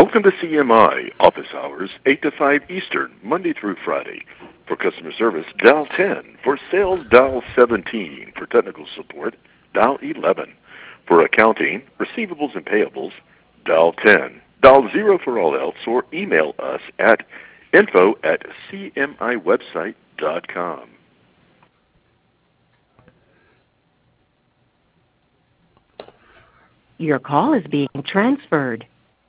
Welcome to CMI, office hours 8 to 5 Eastern, Monday through Friday. For customer service, dial 10. For sales, dial 17. For technical support, dial 11. For accounting, receivables, and payables, dial 10. Dial 0 for all else, or email us at info@cmiwebsite.com. Your call is being transferred.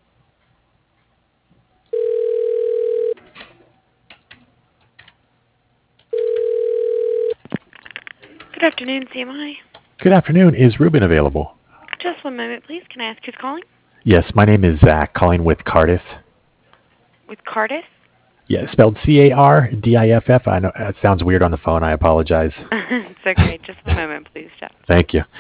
Good afternoon, CMI. Good afternoon. Is Ruben available? Just one moment, please. Can I ask who's calling? Yes, my name is Zach, calling with Cardiff. With Cardiff? Yeah, spelled Cardiff. I know that sounds weird on the phone. I apologize. It's okay. Just one moment, please, Jeff. Thank you.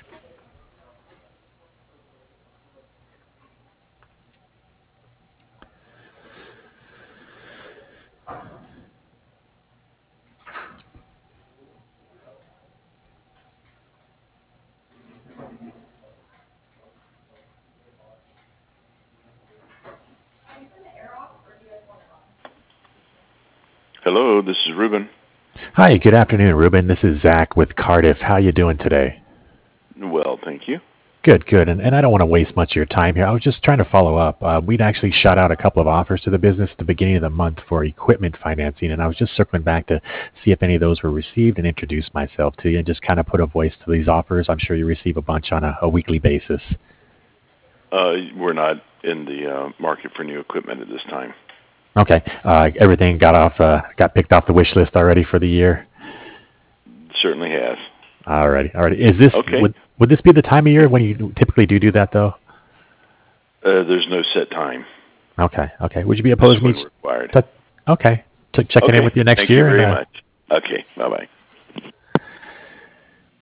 Hello, this is Ruben. Hi, good afternoon, Ruben. This is Zach with Cardiff. How you doing today? Well, thank you. Good. And I don't want to waste much of your time here. I was just trying to follow up. We'd actually shot out a couple of offers to the business at the beginning of the month for equipment financing, and I was just circling back to see if any of those were received and introduce myself to you and just kind of put a voice to these offers. I'm sure you receive a bunch on a weekly basis. We're not in the market for new equipment at this time. Okay. Everything got picked off the wish list already for the year? Certainly has. Alrighty. Is this okay? Would this be the time of year when you typically do that though? There's no set time. Okay. Would you be opposed to me? Required. Checking in with you next year? Thank you very much. Okay. Bye-bye.